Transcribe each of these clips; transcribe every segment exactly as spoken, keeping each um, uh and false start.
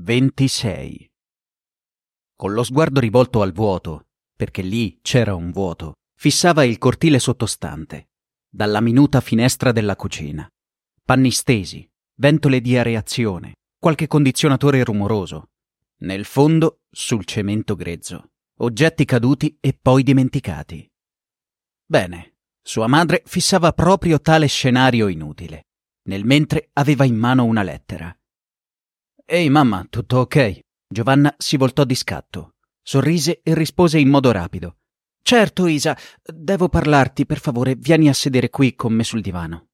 ventisei. Con lo sguardo rivolto al vuoto, perché lì c'era un vuoto, fissava il cortile sottostante, dalla minuta finestra della cucina. Panni stesi, ventole di areazione, qualche condizionatore rumoroso. Nel fondo, sul cemento grezzo, oggetti caduti e poi dimenticati. Bene, sua madre fissava proprio tale scenario inutile, nel mentre aveva in mano una lettera. «Ehi mamma, tutto ok?» Giovanna si voltò di scatto, sorrise e rispose in modo rapido. «Certo, Isa, devo parlarti, per favore, vieni a sedere qui con me sul divano».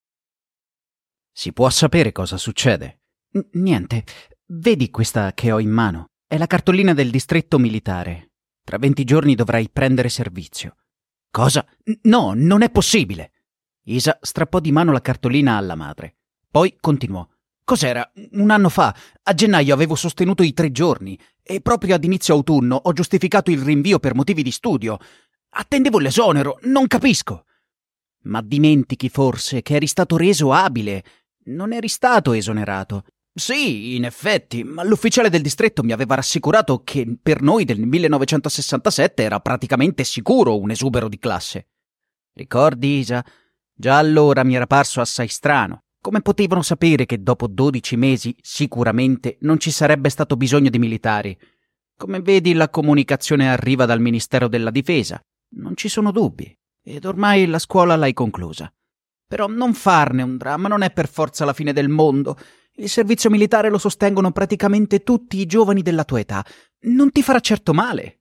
«Si può sapere cosa succede?» N- niente, vedi questa che ho in mano? È la cartolina del distretto militare. Tra venti giorni dovrai prendere servizio». «Cosa? N- no, non è possibile!» Isa strappò di mano la cartolina alla madre. Poi continuò. «Cos'era? Un anno fa, a gennaio avevo sostenuto i tre giorni e proprio ad inizio autunno ho giustificato il rinvio per motivi di studio. Attendevo l'esonero, non capisco!» «Ma dimentichi forse che eri stato reso abile. Non eri stato esonerato». «Sì, in effetti, ma l'ufficiale del distretto mi aveva rassicurato che per noi del millenovecentosessantasette era praticamente sicuro un esubero di classe». «Ricordi, Isa? Già allora mi era parso assai strano. Come potevano sapere che dopo dodici mesi sicuramente non ci sarebbe stato bisogno di militari? Come vedi, la comunicazione arriva dal Ministero della Difesa. Non ci sono dubbi. Ed ormai la scuola l'hai conclusa. Però non farne un dramma, non è per forza la fine del mondo. Il servizio militare lo sostengono praticamente tutti i giovani della tua età. Non ti farà certo male».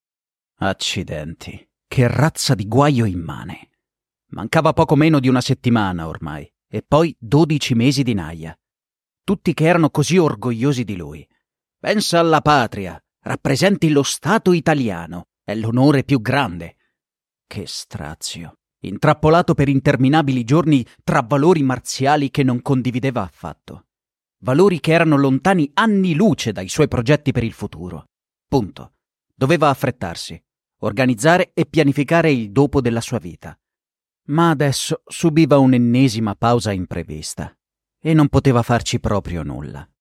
Accidenti, che razza di guaio immane. Mancava poco meno di una settimana ormai. E poi dodici mesi di naia. Tutti che erano così orgogliosi di lui. Pensa alla patria, rappresenti lo Stato italiano, è l'onore più grande. Che strazio, intrappolato per interminabili giorni tra valori marziali che non condivideva affatto. Valori che erano lontani anni luce dai suoi progetti per il futuro. Punto. Doveva affrettarsi, organizzare e pianificare il dopo della sua vita. Ma adesso subiva un'ennesima pausa imprevista e non poteva farci proprio nulla.